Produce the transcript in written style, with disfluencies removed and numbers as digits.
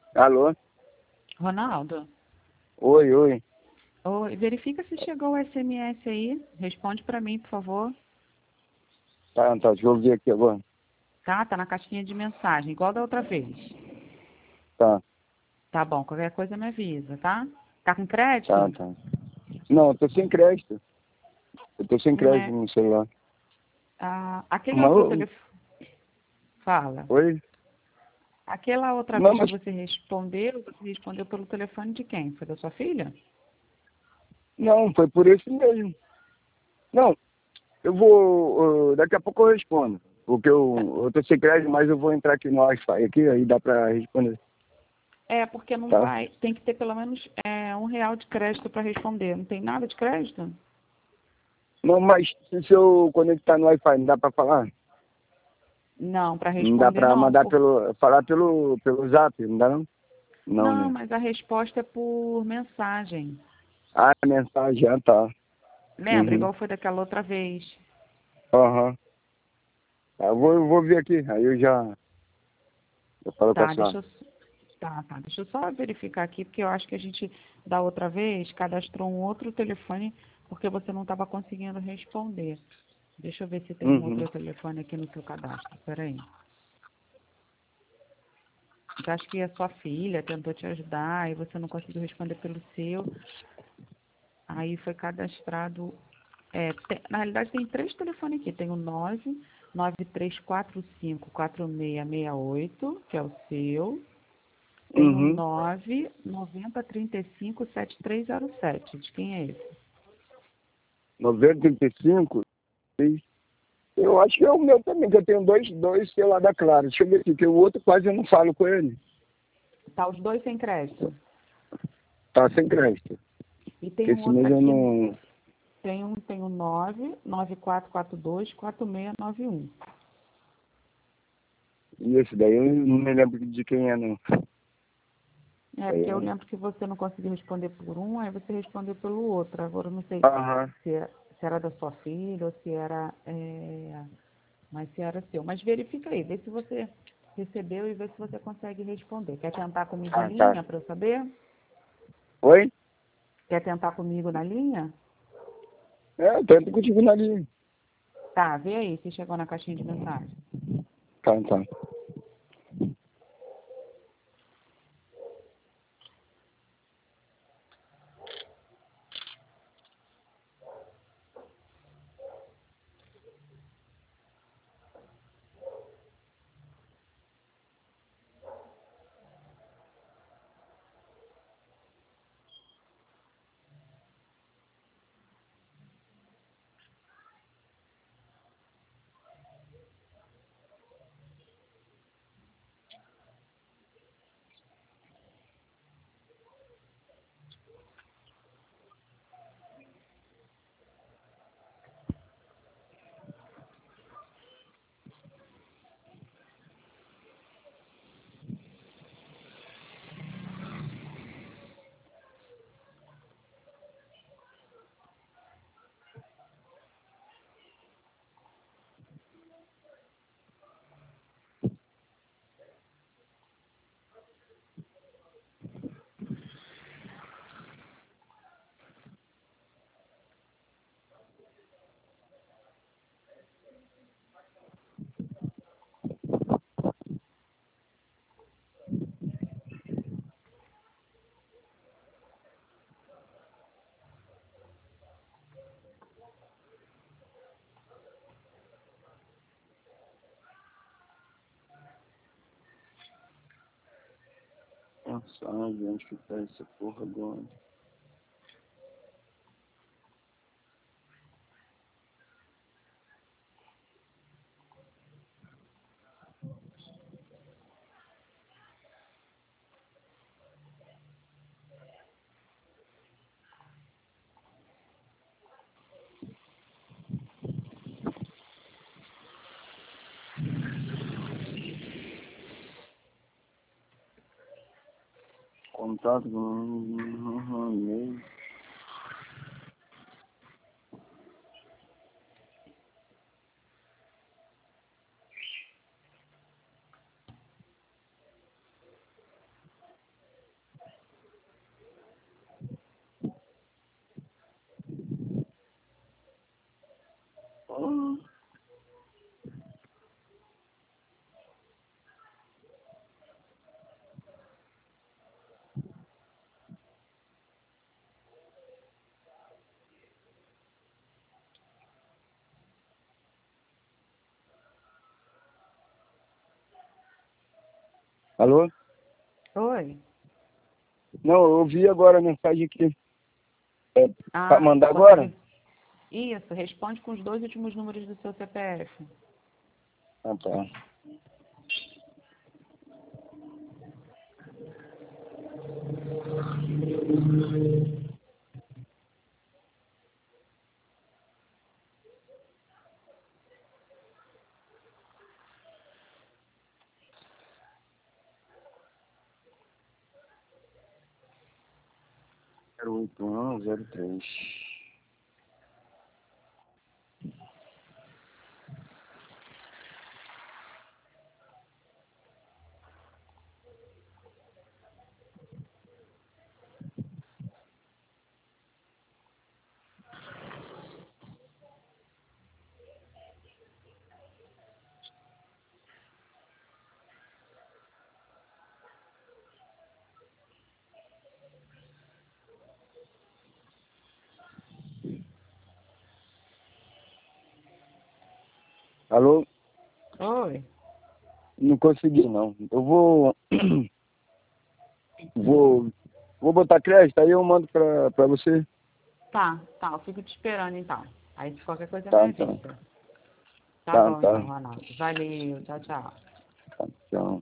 Alô? Ronaldo, Oi, oi. oi, verifica se chegou o SMS aí. Responde para mim, por favor. Tá, deixa eu ver aqui agora. Tá na caixinha de mensagem, igual da outra vez. Tá, Tá bom, qualquer coisa me avisa, tá? Tá com tá, crédito? tá. Não, eu tô sem crédito. Eu tô sem Não crédito é. no celular. Ah, aquele Mas, outro telefone. Fala. oi? Aquela outra Não, vez que mas, você respondeu pelo telefone de quem? Foi da sua filha? não, foi por isso mesmo. Não, eu vou, daqui a pouco eu respondo. Porque Tá. eu tô sem crédito, mas eu vou entrar aqui no Wi-Fi aqui, aí dá pra responder, É, porque não tá? vai. Tem que ter pelo menos R$ 1 de crédito para responder. Não tem nada de crédito? Não, mas se eu conectar no Wi-Fi, não dá pra falar? Não, para Não dá responder pra não. mandar falar pelo Zap, não dá não? Não, Não, né? mas a resposta é por mensagem. Ah, mensagem, ah, tá. Lembra? Uhum. Igual foi daquela outra vez. Aham. Eu vou ver aqui, aí eu falo com a Tá, senhora. deixa eu só verificar aqui, porque eu acho que a gente, da outra vez, cadastrou um outro telefone, porque você não estava conseguindo responder. Deixa eu ver se tem um Uhum. outro telefone aqui no seu cadastro. Peraí. Eu acho que a sua filha tentou te ajudar e você não conseguiu responder pelo seu. Aí foi cadastrado. Na realidade, tem três telefones aqui. Tem o 993454668, que é o seu. Tem o Uhum. 990357307. De quem é esse? 95. Eu acho que é o meu também, que eu tenho dois celular da Claro. Deixa eu ver aqui, que o outro quase eu não falo com ele. Tá os dois sem crédito. Tá sem crédito. E tem Porque um esse outro mês eu aqui, não. tem o 994424691. E esse daí eu não me lembro de quem é, não. É, Aí porque eu eu... lembro que você não conseguiu responder por um, aí você respondeu pelo outro. Agora eu não sei Aham. se era da sua filha ou se era. Mas se era seu. Mas verifica aí, vê se você recebeu e vê se você consegue responder. Quer tentar comigo em Ah, tá. linha para eu saber? Oi? Quer tentar comigo na linha? É, tanto contigo na linha. Tá, vê aí se chegou na caixinha de mensagem. Tá, tá. Nossa, onde que tá essa porra agora? Contato com e-mail. Alô? Oi. Não, eu ouvi agora a mensagem aqui. É, pra mandar você agora? consegue- Isso, responde com os 2 últimos números do seu CPF. Ah, tá. Zero 8103. Alô? Oi. Não consegui, não. Eu vou... vou botar crédito, aí eu mando pra você. Tá, eu fico te esperando então. Aí se qualquer coisa me Tá, então. avisa. Tá Tá, bom tá. então, Ronaldo. Valeu, tchau, tchau. Tá, tchau.